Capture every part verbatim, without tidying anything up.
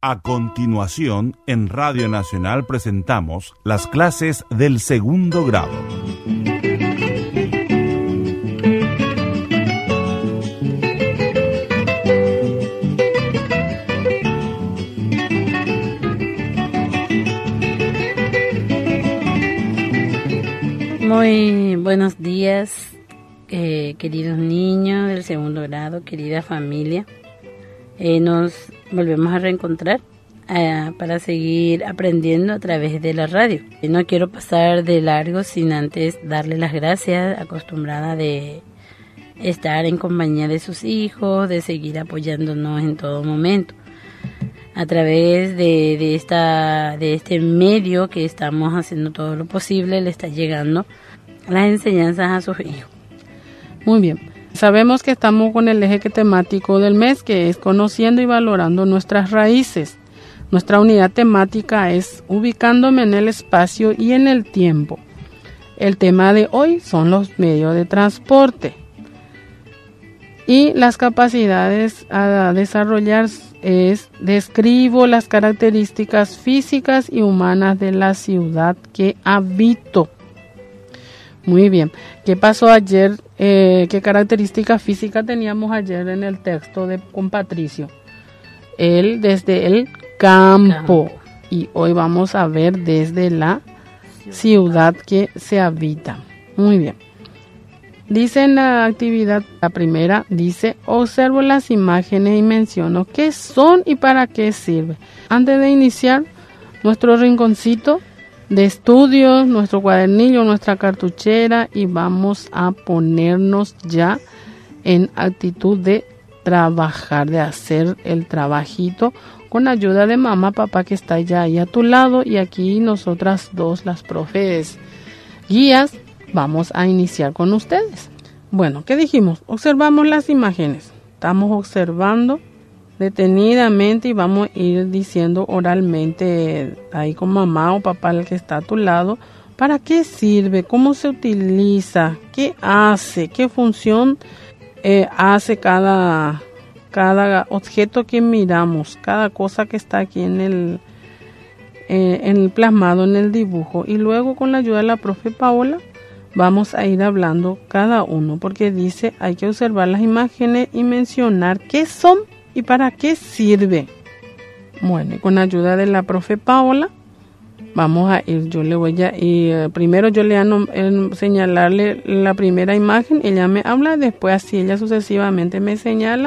A continuación, en Radio Nacional presentamos las clases del segundo grado. Muy buenos días, eh, queridos niños del segundo grado, querida familia. Eh, nos volvemos a reencontrar eh, para seguir aprendiendo a través de la radio. No quiero pasar de largo sin antes darle las gracias, acostumbrada de estar en compañía de sus hijos, de seguir apoyándonos en todo momento. A través de, de, esta, de este medio que estamos haciendo todo lo posible, le está llegando las enseñanzas a sus hijos. Muy bien. Sabemos que estamos con el eje temático del mes, que es conociendo y valorando nuestras raíces. Nuestra unidad temática es ubicándome en el espacio y en el tiempo. El tema de hoy son los medios de transporte. Y las capacidades a desarrollar es: describo las características físicas y humanas de la ciudad que habito. Muy bien. ¿Qué pasó ayer? Eh, ¿Qué característica física teníamos ayer en el texto de con Patricio? Él desde el campo. campo. Y hoy vamos a ver desde la ciudad que se habita. Muy bien. Dice en la actividad, la primera, dice: observo las imágenes y menciono qué son y para qué sirve. Antes de iniciar nuestro rinconcito de estudios, nuestro cuadernillo, nuestra cartuchera, y vamos a ponernos ya en actitud de trabajar, de hacer el trabajito con ayuda de mamá, papá, que está ya ahí a tu lado, y aquí nosotras dos, las profes guías, vamos a iniciar con ustedes. Bueno, ¿qué dijimos? Observamos las imágenes. Estamos observando detenidamente y vamos a ir diciendo oralmente ahí con mamá o papá, el que está a tu lado, para qué sirve, cómo se utiliza, qué hace, qué función eh, hace cada, cada objeto que miramos, cada cosa que está aquí en el, eh, en el plasmado en el dibujo. Y luego, con la ayuda de la profe Paola, vamos a ir hablando cada uno, porque dice hay que observar las imágenes y mencionar qué son y para qué sirve. Bueno, y con la ayuda de la profe Paola vamos a ir, yo le voy a y uh, primero yo le voy a eh, señalarle la primera imagen, ella me habla, después así ella sucesivamente me señala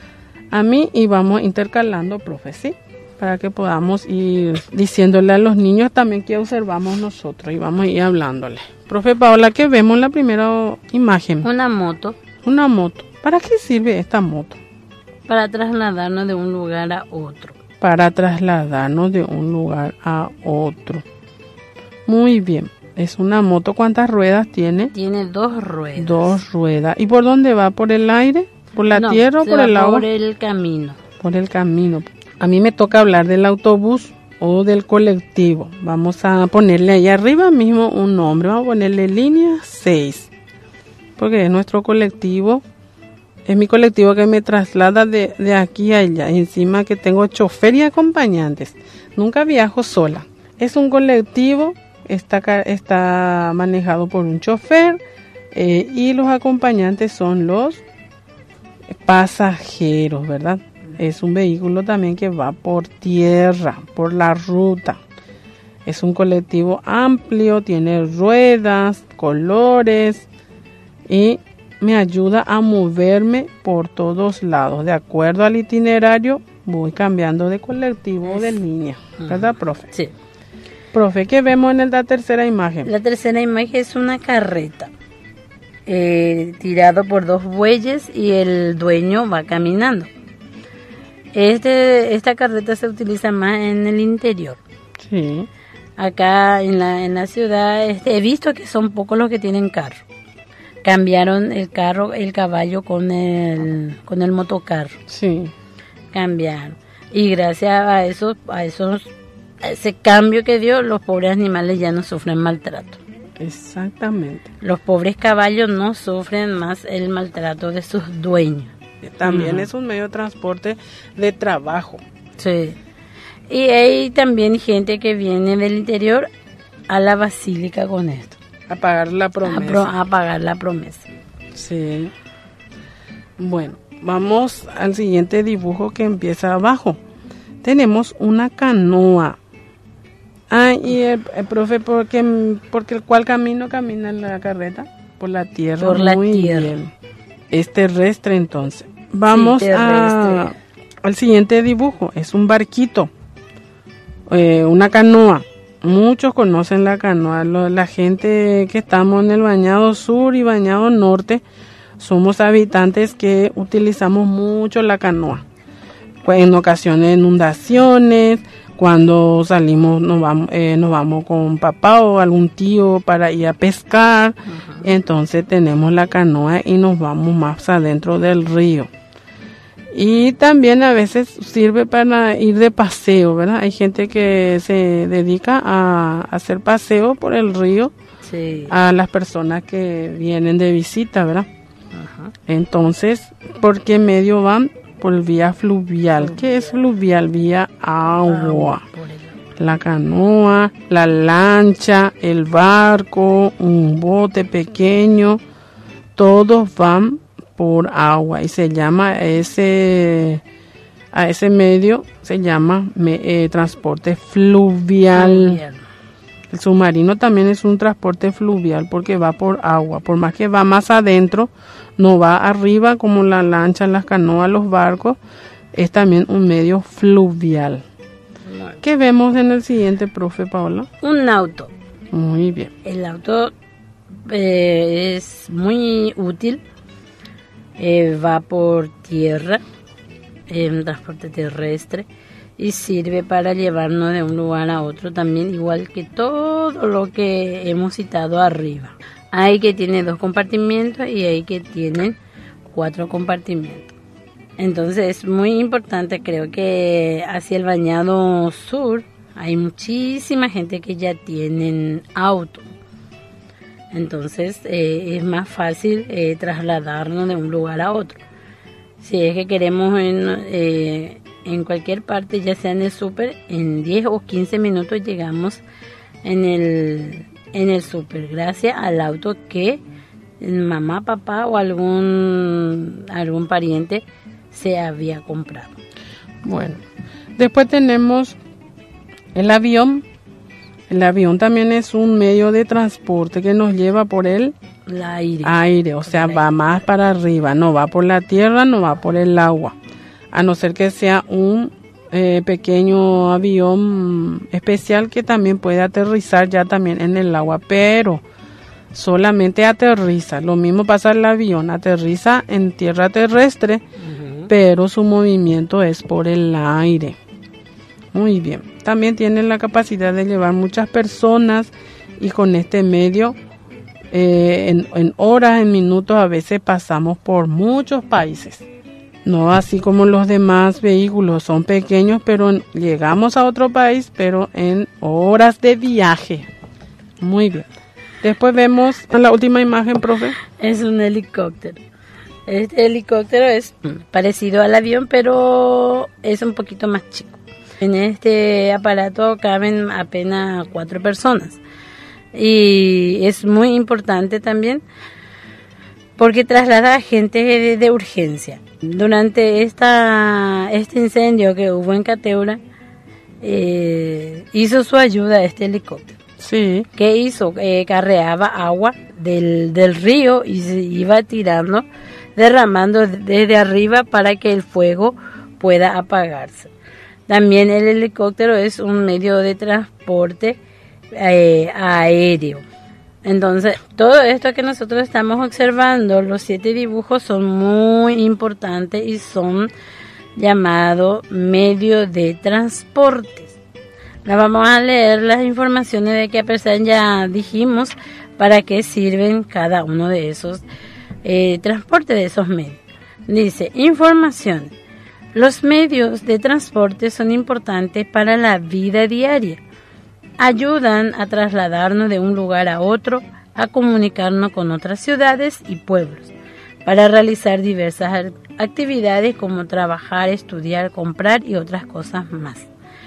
a mí y vamos intercalando, profe, ¿sí? Para que podamos ir diciéndole a los niños también que observamos nosotros y vamos a ir hablándole. Profe Paola, ¿qué vemos en la primera imagen? Una moto. Una moto. ¿Para qué sirve esta moto? Para trasladarnos de un lugar a otro. Para trasladarnos de un lugar a otro. Muy bien. Es una moto. ¿Cuántas ruedas tiene? Tiene dos ruedas. Dos ruedas. ¿Y por dónde va? ¿Por el aire? ¿Por la no, tierra o por el agua? Por el camino. Por el camino. A mí me toca hablar del autobús o del colectivo. Vamos a ponerle ahí arriba mismo un nombre. Vamos a ponerle línea seis. Porque es nuestro colectivo. Es mi colectivo que me traslada de, de aquí a allá. Encima que tengo chofer y acompañantes. Nunca viajo sola. Es un colectivo, está, está manejado por un chofer eh, y los acompañantes son los pasajeros, ¿verdad? Es un vehículo también que va por tierra, por la ruta. Es un colectivo amplio, tiene ruedas, colores y me ayuda a moverme por todos lados. De acuerdo al itinerario, voy cambiando de colectivo o de línea. ¿Verdad, profe? Sí. Profe, ¿qué vemos en la tercera imagen? La tercera imagen es una carreta. Eh, tirado por dos bueyes y el dueño va caminando. Este, esta carreta se utiliza más en el interior. Sí. Acá en la, en la ciudad este, he visto que son pocos los que tienen carro. Cambiaron el carro, el caballo con el con el motocarro. Sí. Cambiaron. Y gracias a eso, a esos, a ese cambio que dio, los pobres animales ya no sufren maltrato. Exactamente. Los pobres caballos no sufren más el maltrato de sus dueños. También uh-huh. es un medio de transporte de trabajo. Sí. Y hay también gente que viene del interior a la basílica con esto. A pagar la promesa. A, pro, a pagar la promesa. Sí. Bueno, vamos al siguiente dibujo que empieza abajo. Tenemos una canoa. Ah, y el, el profe, porque, porque el cual camino camina la carreta? Por la tierra. Por la Muy tierra. Bien. Es terrestre entonces. Vamos sí, a, al siguiente dibujo. Es un barquito. Eh, una canoa. Muchos conocen la canoa. Lo, la gente que estamos en el Bañado Sur y Bañado Norte somos habitantes que utilizamos mucho la canoa. Pues en ocasiones de inundaciones, cuando salimos nos vamos, eh, nos vamos con papá o algún tío para ir a pescar. Uh-huh. Entonces tenemos la canoa y nos vamos más adentro del río. Y también a veces sirve para ir de paseo, ¿verdad? Hay gente que se dedica a hacer paseo por el río, sí, a las personas que vienen de visita, ¿verdad? Uh-huh. Entonces, ¿por qué medio van? Por vía fluvial. ¿Qué es fluvial? Vía agua. La canoa, la lancha, el barco, un bote pequeño, todos van por agua y se llama ese a ese medio se llama me, eh, transporte fluvial. fluvial. El submarino también es un transporte fluvial porque va por agua, por más que va más adentro, no va arriba como la lancha, las canoas, los barcos, es también un medio fluvial. No. ¿Qué vemos en el siguiente, profe Paola? Un auto. Muy bien. El auto eh, es muy útil. Eh, va por tierra, eh, un transporte terrestre, y sirve para llevarnos de un lugar a otro también, igual que todo lo que hemos citado arriba. Hay que tiene dos compartimientos y hay que tienen cuatro compartimientos. Entonces es muy importante, creo que hacia el Bañado Sur hay muchísima gente que ya tienen auto. Entonces eh, es más fácil eh, trasladarnos de un lugar a otro. Si es que queremos en, eh, en cualquier parte, ya sea en el súper, en diez o quince minutos llegamos en el, en el súper, gracias al auto que mamá, papá o algún, algún pariente se había comprado. Bueno, después tenemos el avión. El avión también es un medio de transporte que nos lleva por el el aire. aire, o sea, va más para arriba, no va por la tierra, no va por el agua, a no ser que sea un eh, pequeño avión especial que también puede aterrizar ya también en el agua, pero solamente aterriza. Lo mismo pasa el avión, aterriza en tierra terrestre, uh-huh, pero su movimiento es por el aire. Muy bien. También tiene la capacidad de llevar muchas personas y con este medio eh, en, en horas, en minutos, a veces pasamos por muchos países. No así como los demás vehículos, son pequeños, pero en, llegamos a otro país, pero en horas de viaje. Muy bien. Después vemos la última imagen, profe. Es un helicóptero. Este helicóptero es parecido al avión, pero es un poquito más chico. En este aparato caben apenas cuatro personas y es muy importante también porque traslada a gente de, de urgencia. Durante esta este incendio que hubo en Cateura, eh, hizo su ayuda este helicóptero. Sí. ¿Qué hizo? Eh, carreaba agua del, del río y se iba tirando, derramando desde arriba para que el fuego pueda apagarse. También el helicóptero es un medio de transporte eh, aéreo. Entonces, todo esto que nosotros estamos observando, los siete dibujos son muy importantes y son llamados medios de transporte. Ahora vamos a leer las informaciones de que a pesar ya dijimos para qué sirven cada uno de esos eh, transportes, de esos medios. Dice, información. Los medios de transporte son importantes para la vida diaria. Ayudan a trasladarnos de un lugar a otro, a comunicarnos con otras ciudades y pueblos, para realizar diversas actividades como trabajar, estudiar, comprar y otras cosas más.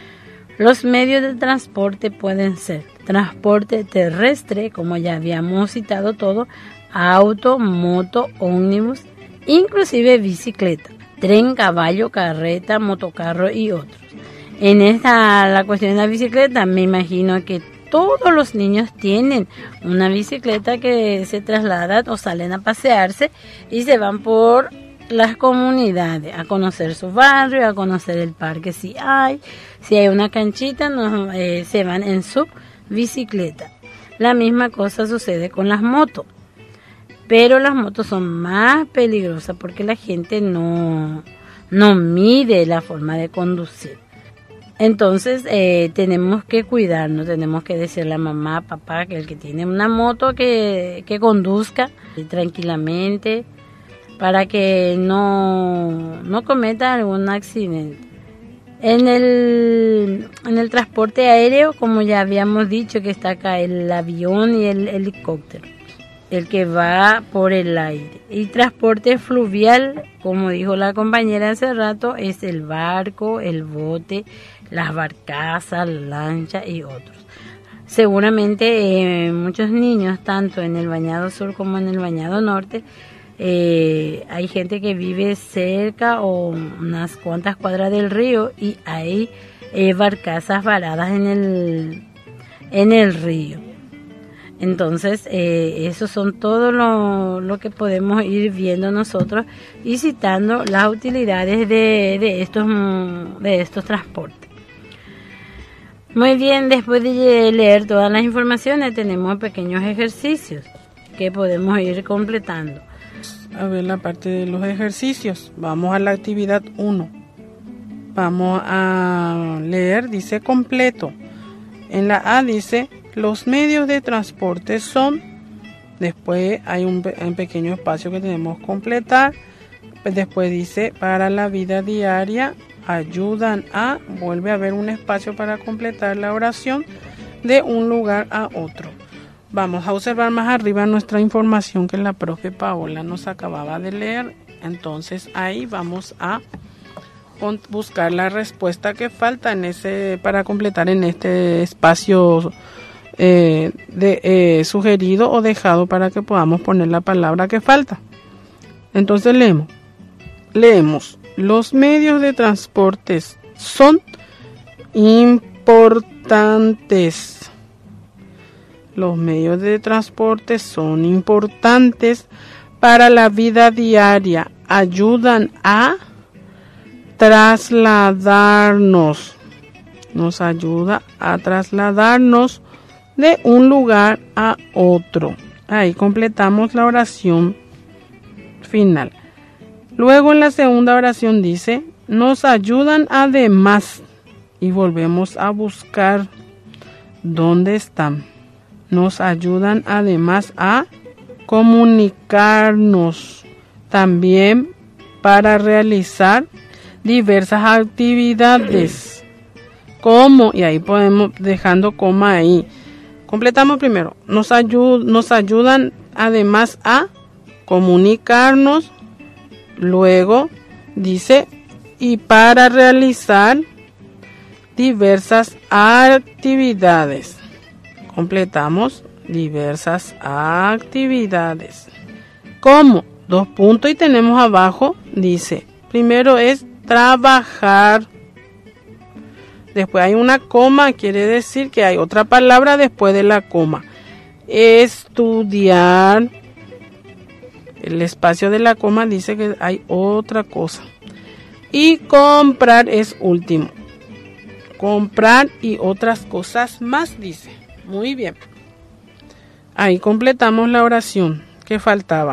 Los medios de transporte pueden ser transporte terrestre, como ya habíamos citado todo, auto, moto, ómnibus, inclusive bicicleta, tren, caballo, carreta, motocarro y otros. En esta, la cuestión de la bicicleta, me imagino que todos los niños tienen una bicicleta que se trasladan o salen a pasearse y se van por las comunidades a conocer su barrio, a conocer el parque si hay, si hay una canchita, no, eh, se van en su bicicleta. La misma cosa sucede con las motos, pero las motos son más peligrosas porque la gente no, no mide la forma de conducir. Entonces eh, tenemos que cuidarnos, tenemos que decirle a mamá, papá, que el que tiene una moto que, que conduzca tranquilamente para que no, no cometa algún accidente. En el, en el transporte aéreo, como ya habíamos dicho, que está acá el avión y el helicóptero, el que va por el aire. Y transporte fluvial, como dijo la compañera hace rato, es el barco, el bote, las barcazas, la lancha y otros. Seguramente eh, muchos niños, tanto en el Bañado Sur como en el Bañado Norte, eh, hay gente que vive cerca o unas cuantas cuadras del río y hay eh, barcazas varadas en el, en el río. Entonces, eh, eso son todo lo, lo que podemos ir viendo nosotros y citando las utilidades de, de, estos, de estos transportes. Muy bien, después de leer todas las informaciones tenemos pequeños ejercicios que podemos ir completando. A ver la parte de los ejercicios. Vamos a la actividad uno. Vamos a leer, dice completo. En la A dice, los medios de transporte son, después hay un, un pequeño espacio que tenemos que completar. Después dice, para la vida diaria, ayudan a, vuelve a haber un espacio para completar la oración de un lugar a otro. Vamos a observar más arriba nuestra información que la profe Paola nos acababa de leer. Entonces ahí vamos a buscar la respuesta que falta en ese para completar en este espacio eh, de, eh, sugerido o dejado para que podamos poner la palabra que falta. Entonces leemos. Leemos. Los medios de transporte son importantes. Los medios de transporte son importantes para la vida diaria. Ayudan a trasladarnos. Nos ayuda a trasladarnos de un lugar a otro. Ahí completamos la oración final. Luego en la segunda oración dice, nos ayudan además. Y volvemos a buscar dónde están. Nos ayudan además a comunicarnos, también para realizar diversas actividades, como, y ahí podemos dejando coma ahí. Completamos primero, nos, ayud, nos ayudan además a comunicarnos, luego dice, y para realizar diversas actividades. Completamos diversas actividades. ¿Cómo? Dos puntos y tenemos abajo, dice, primero es trabajar. Después hay una coma, quiere decir que hay otra palabra después de la coma. Estudiar. El espacio de la coma dice que hay otra cosa. Y comprar es último. Comprar y otras cosas más, dice. Muy bien. Ahí completamos la oración que faltaba.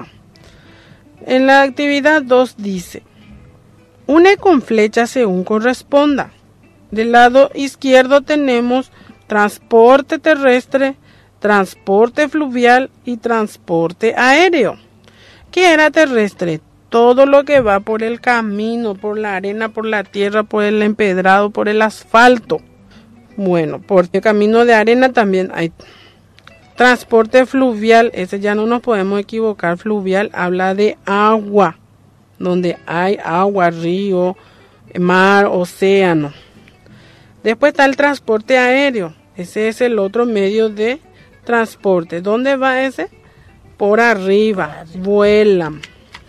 En la actividad dos dice, une con flecha según corresponda. Del lado izquierdo tenemos transporte terrestre, transporte fluvial y transporte aéreo. ¿Qué era terrestre? Todo lo que va por el camino, por la arena, por la tierra, por el empedrado, por el asfalto. Bueno, por el camino de arena también hay transporte fluvial, ese ya no nos podemos equivocar, fluvial habla de agua, donde hay agua, río, mar, océano. Después está el transporte aéreo. Ese es el otro medio de transporte. ¿Dónde va ese? Por arriba, vuelan.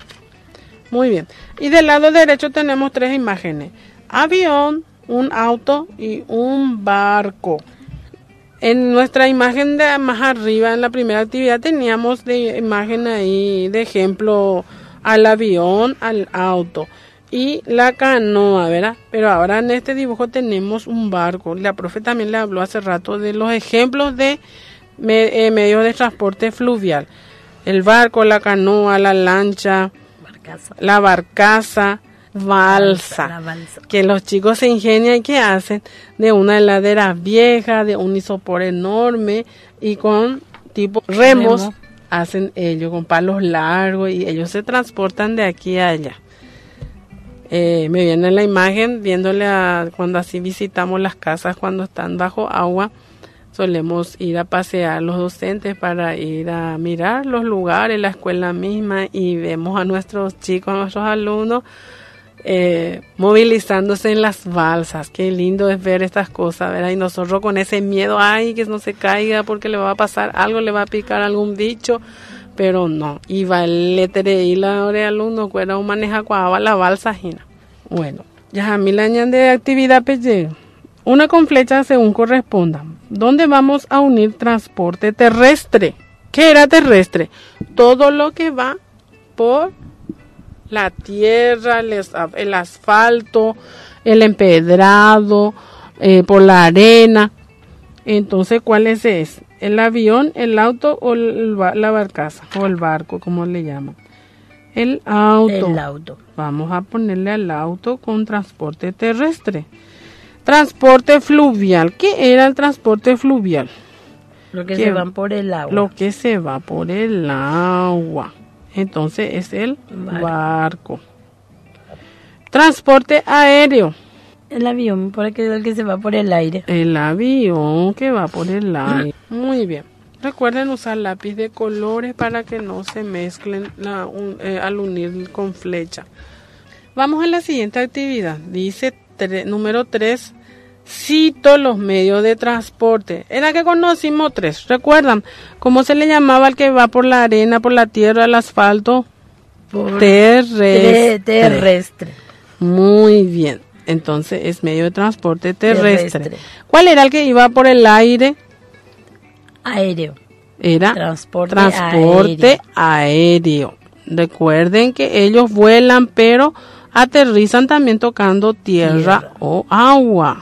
Muy bien. Y del lado derecho tenemos tres imágenes. Avión, un auto y un barco. En nuestra imagen de más arriba, en la primera actividad, teníamos de imagen ahí, de ejemplo, al avión, al auto y la canoa, ¿verdad? Pero ahora en este dibujo tenemos un barco. La profe también le habló hace rato de los ejemplos de me, eh, medios de transporte fluvial. El barco, la canoa, la lancha, Barcaza. la barcaza, balsa, La balsa. que los chicos se ingenian y que hacen de una heladera vieja, de un isopor enorme y con tipo remos, Remo. hacen ellos con palos largos y ellos se transportan de aquí a allá. Eh, me viene la imagen viéndole a cuando así visitamos las casas cuando están bajo agua. Solemos ir a pasear los docentes para ir a mirar los lugares, la escuela misma, y vemos a nuestros chicos, a nuestros alumnos eh, movilizándose en las balsas. Qué lindo es ver estas cosas, ¿verdad? Y nosotros con ese miedo, ay, que no se caiga porque le va a pasar algo, le va a picar algún bicho, pero no. Y va el letre y la hora de alumno, que era un maneja cuava la balsa ajena. Bueno, ya a mí la añade actividad pelle. Una con flecha según corresponda. ¿Dónde vamos a unir transporte terrestre? ¿Qué era terrestre? Todo lo que va por la tierra, el, el asfalto, el empedrado, eh, por la arena. Entonces, ¿cuál es ese? ¿El avión, el auto o el, la barcaza? O el barco, como le llaman. El auto. El auto. Vamos a ponerle al auto con transporte terrestre. Transporte fluvial. ¿Qué era el transporte fluvial? Lo que ¿Qué? se van por el agua. Lo que se va por el agua. Entonces es el Barco. barco. Transporte aéreo. El avión, porque es el que se va por el aire. El avión que va por el aire. Muy bien. Recuerden usar lápiz de colores para que no se mezclen la, un, eh, al unir con flecha. Vamos a la siguiente actividad. Dice tre, número tres. Cito los medios de transporte. Era que conocimos tres. ¿Recuerdan cómo se le llamaba al que va por la arena, por la tierra, el asfalto? Por Terrestre. Ter- terrestre. Muy bien. Entonces es medio de transporte terrestre. Terrestre. ¿Cuál era el que iba por el aire? Aéreo. Era Transporte, transporte aéreo. aéreo. Recuerden que ellos vuelan, pero aterrizan también tocando tierra, tierra. o agua.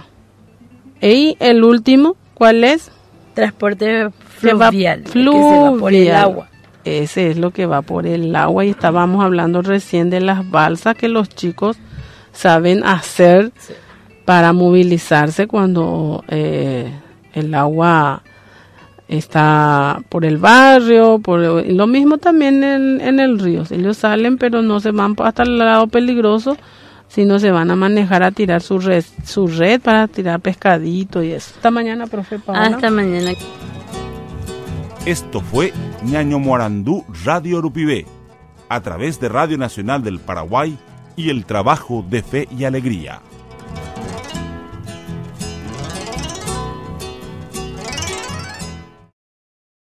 Y el último, ¿cuál es? Transporte fluvial. Se fluvial. Que se va por el agua. Ese es lo que va por el agua. Y estábamos hablando recién de las balsas que los chicos saben hacer sí. para movilizarse cuando eh, el agua está por el barrio, por lo mismo también en, en el río. Ellos salen, pero no se van hasta el lado peligroso, sino se van a manejar a tirar su red, su red para tirar pescadito y eso. Hasta mañana, profe Paola. Hasta mañana. Esto fue Ñaño Morandú Radio Urupibé, a través de Radio Nacional del Paraguay y el trabajo de Fe y Alegría.